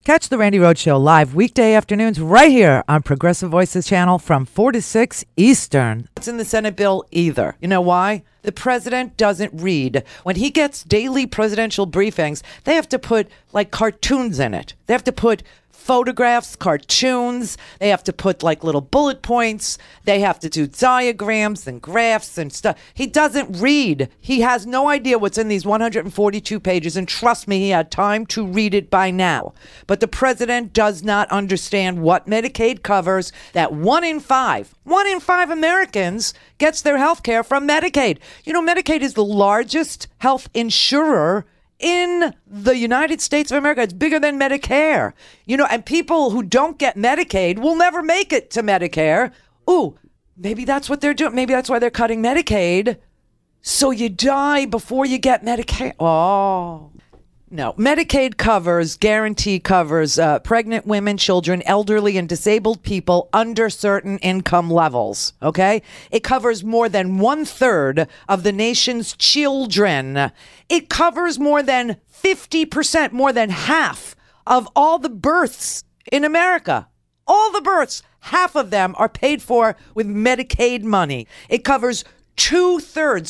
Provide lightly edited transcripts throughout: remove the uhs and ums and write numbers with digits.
Catch the Randy Rhoads Show live weekday afternoons right here on Progressive Voices channel from 4 to 6 Eastern. It's in the Senate bill either. You know why? The president doesn't read. When he gets daily presidential briefings, they have to put like cartoons in it. They have to put photographs, cartoons. They have to put like little bullet points. They have to do diagrams and graphs and stuff. He doesn't read. He has no idea what's in these 142 pages. And trust me, he had time to read it by now. But the president does not understand what Medicaid covers, that one in five Americans gets their health care from Medicaid. You know, Medicaid is the largest health insurer in the United States of America. It's bigger than Medicare. You know, and people who don't get Medicaid will never make it to Medicare. Ooh, maybe that's what they're doing. Maybe that's why they're cutting Medicaid. So you die before you get Medicaid. Oh, no. Medicaid guarantee covers pregnant women, children, elderly, and disabled people under certain income levels. Okay? It covers more than 1/3 of the nation's children. It covers more than 50%, more than half of all the births in America. All the births, half of them are paid for with Medicaid money. It covers 2/3,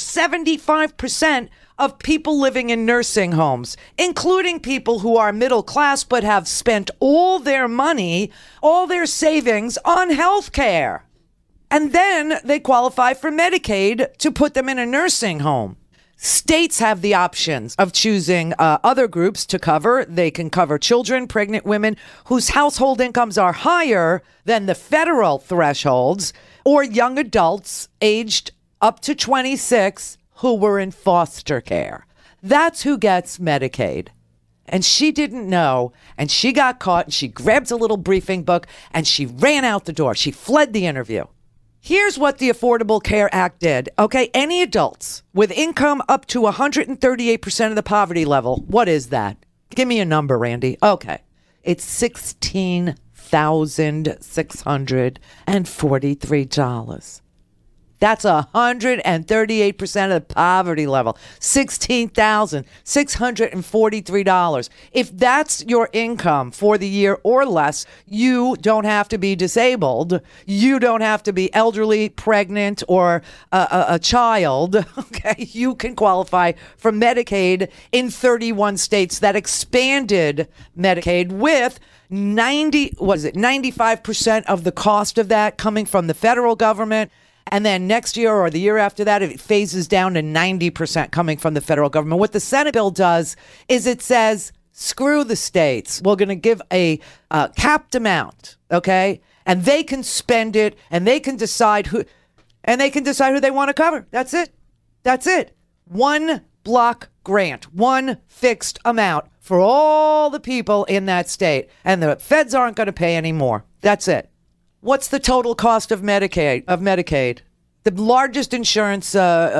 75% of people living in nursing homes, including people who are middle class but have spent all their money, all their savings on health care. And then they qualify for Medicaid to put them in a nursing home. States have the options of choosing other groups to cover. They can cover children, pregnant women whose household incomes are higher than the federal thresholds, or young adults aged up to 26 who were in foster care. That's who gets Medicaid. And she didn't know, and she got caught, and she grabbed a little briefing book, and she ran out the door. She fled the interview. Here's what the Affordable Care Act did. Okay, any adults with income up to 138% of the poverty level. What is that? Give me a number, Randy. Okay, it's $16,643. That's 138% of the poverty level. $16,643. If that's your income for the year or less, you don't have to be disabled. You don't have to be elderly, pregnant, or a child. Okay, you can qualify for Medicaid in 31 states that expanded Medicaid with 95% of the cost of that coming from the federal government. And then next year or the year after that, it phases down to 90% coming from the federal government. What the Senate bill does is it says, screw the states. We're going to give a capped amount, okay? And they can spend it, and they can decide who they want to cover. That's it. That's it. One block grant, one fixed amount for all the people in that state. And the feds aren't going to pay any more. That's it. What's the total cost of Medicaid? The largest insurance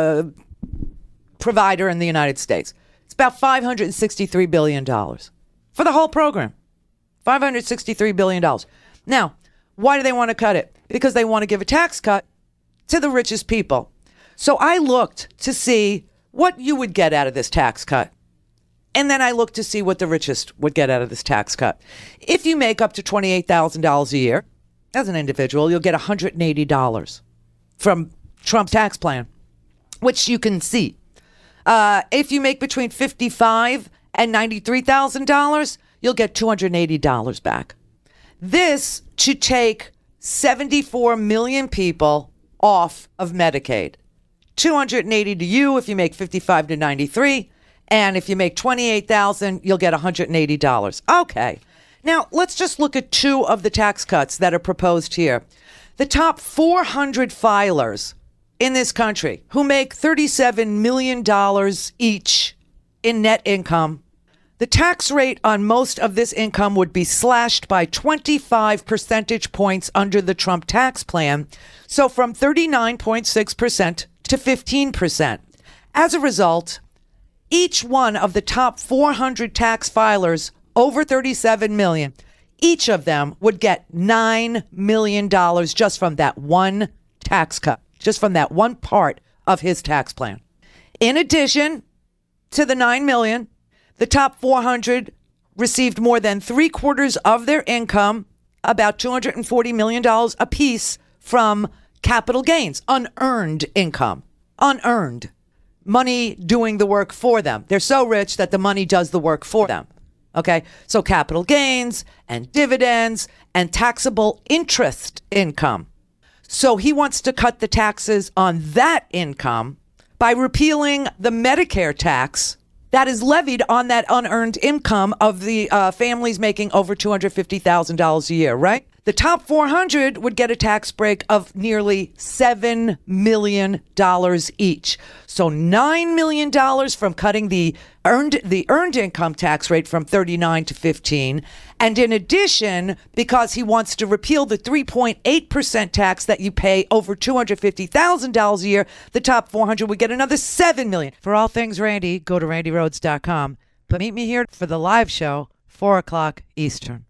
provider in the United States. It's about $563 billion for the whole program. $563 billion. Now, why do they want to cut it? Because they want to give a tax cut to the richest people. So I looked to see what you would get out of this tax cut. And then I looked to see what the richest would get out of this tax cut. If you make up to $28,000 a year, as an individual, you'll get $180 from Trump's tax plan, which you can see. If you make between $55,000 and $93,000, you'll get $280 back. This to take 74 million people off of Medicaid. $280 to you if you make 55 to 93, and if you make 28,000, you'll get $180. Okay. Now, let's just look at two of the tax cuts that are proposed here. The top 400 filers in this country who make $37 million each in net income, the tax rate on most of this income would be slashed by 25 percentage points under the Trump tax plan, so from 39.6% to 15%. As a result, each one of the top 400 tax filers over 37 million, each of them would get $9 million just from that one tax cut, just from that one part of his tax plan. In addition to the $9 million, the top 400 received more than 3/4 of their income, about $240 million apiece, from capital gains, unearned income, unearned money doing the work for them. They're so rich that the money does the work for them. Okay, so capital gains and dividends and taxable interest income. So he wants to cut the taxes on that income by repealing the Medicare tax that is levied on that unearned income of the families making over $250,000 a year, right? The top 400 would get a tax break of nearly $7 million each. So $9 million from cutting the earned income tax rate from 39 to 15. And in addition, because he wants to repeal the 3.8% tax that you pay over $250,000 a year, the top 400 would get another $7 million. For all things Randy, go to randyrhodes.com. But meet me here for the live show, 4 o'clock Eastern.